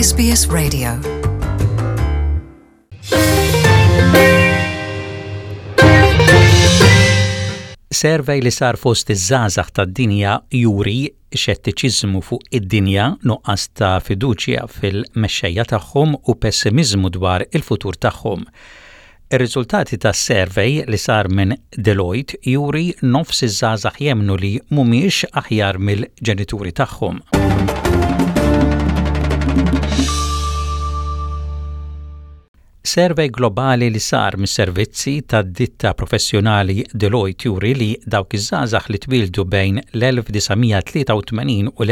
SBS Radio. Servej li sar fost iż-żgħażagħ tad-dinja juri xettiċiżmu fuq id-dinja, nuqqas ta' fiduċja fil-mexxejja tagħhom u pessimiżmu dwar il-futur tagħhom. Ir-riżultati tas-servej li sar minn Deloitte juri nofs iż-żgħażagħ jemmnu li mhumiex aħjar mill-ġenituri tagħhom. Servej globali li sar mis-servizzi tad-ditta professjonali Deloitte juri li dawk iż-żgħażagħ li twildu bejn l-1983 u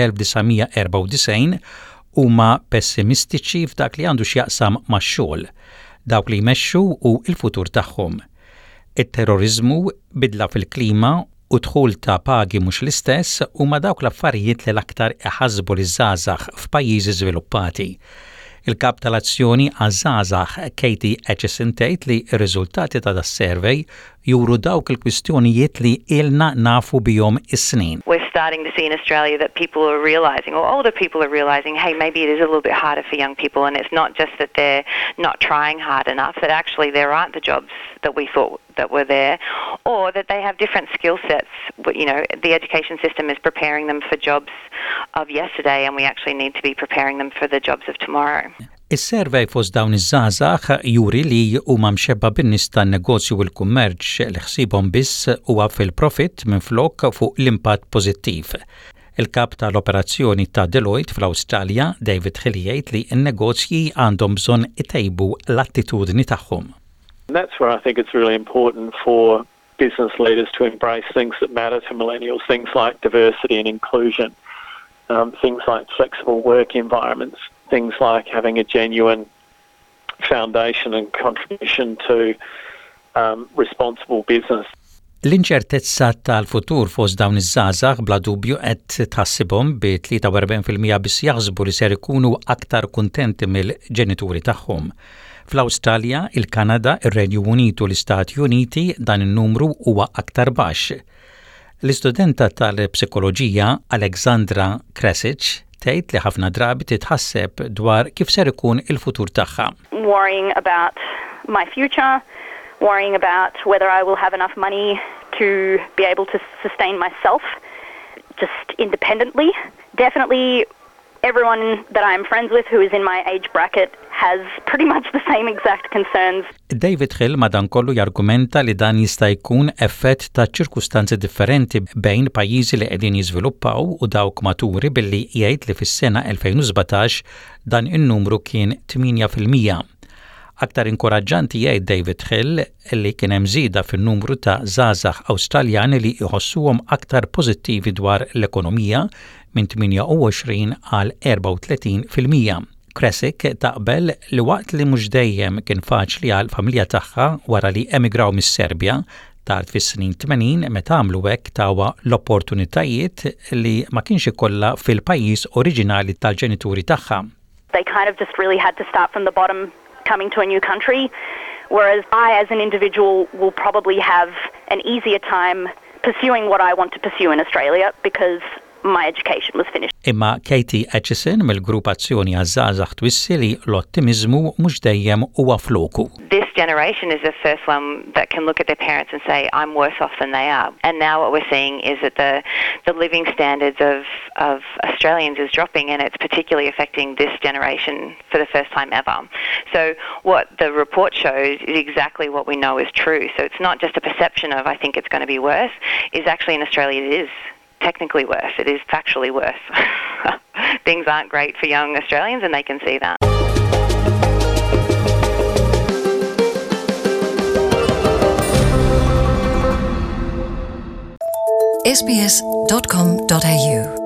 l-1994 huma pessimistiċi f'dak li għandu x'jaqsam max-xogħol, dawk li jmexxu u l-futur tagħhom. It-terrorizmu, bidla fil-klima u dħul ta' pagi mhux l-istess huma dawk l-affarijiet li l-aktar iħassbu liż-żgħażagħ f'pajjiżi żviluppati. Il-kap tal-azzjoni għaż-żgħażagħ Katie Acheson tgħid li r-riżultati ta' das-servej juru dawk il-kwistjonijiet li ilna nafu bihom is-snin. We're starting to see in Australia that people are realising, or older people are realising, hey, maybe it is a little bit harder for young people, and it's not just that they're not trying hard enough, that actually there aren't the jobs that we thought that were there, or that they have different skill sets. You know, the education system is preparing them for jobs of yesterday, and we actually need to be preparing them for the jobs of tomorrow. Is-servej fost dawn iż-żgħażagħ juri li huma mxebba bin-nies tan-negozju u l-kummerċ li ħsiebhom biss huwa fil-profitt minflok fuq l-impatt pożittiv. Il-kap tal-operazzjoni ta' Deloitte fl-Awstralja, David Hill, jgħid li n-negozji għandhom bżonn itejbu l-attitudni tagħhom. That's where I think it's really important for business leaders to embrace things that matter to millennials, things like diversity and inclusion, things like flexible work environments, things like having a genuine foundation and contribution to responsible business. L-inċertezza tal-futur fost dawn iż-żgħażagħ bla dubju qed tħassibhom bi 43% biss jaħsbu li ser ikunu aktar kuntenti mill-ġenituri tagħhom. Fl-Awstralja, il-Kanada, ir-Renju Unitu u l-Istati Uniti dan in-numru huwa aktar baxx. L-istudenta tal-psikoloġija Alexandra Krasic tgħid li ħafna drabi titħasseb dwar kif ser ikun il-futur tagħha. Worrying about my future, worrying about whether I will have enough money to be able to sustain myself just independently. Definitely everyone that I'm friends with who is in my age bracket has pretty much the same exact concerns. David Hill madankollu jargumenta li dan jista' jkun effett ta' ċirkustanzi differenti bejn pajjiżi li qegħdin jiżviluppaw u dawk maturi billi jgħid li fis-sena 2017 dan in-numru kien 8%. Aktar inkoraġġanti jgħid David Hill li kien hemm żieda fin-numru ta' żgħażagħ Awstraljani li jħossuhom aktar pożittivi dwar l-ekonomija minn 28 għal 34%. Krasic taqbel li waqt li mhux dejjem kien faċli għal familja tagħha wara li emigraw mis-Serbja tard fis-snin 80 meta għamlu hekk tawa l-opportunitajiet li ma kienx ikollha fil-pajjiż oriġinali tal-ġenituri tagħha. They kind of just really had to start from the bottom coming to a new country, whereas I as an individual will probably have an easier time pursuing what I want to pursue in Australia because my education was finished. Imma Katie Acheson mill-grupp Azzjoni għaż-żgħażagħ twissi li l-ottimizmu mhux dejjem huwa floku. This generation is the first one that can look at their parents and say, I'm worse off than they are. And now what we're seeing is that the living standards of Australians is dropping, and it's particularly affecting this generation for the first time ever. So what the report shows is exactly what we know is true. So it's not just a perception of, I think it's going to be worse, is actually in Australia it is technically worse. It is factually worse. Things aren't great for young Australians, and they can see that. SBS.com.au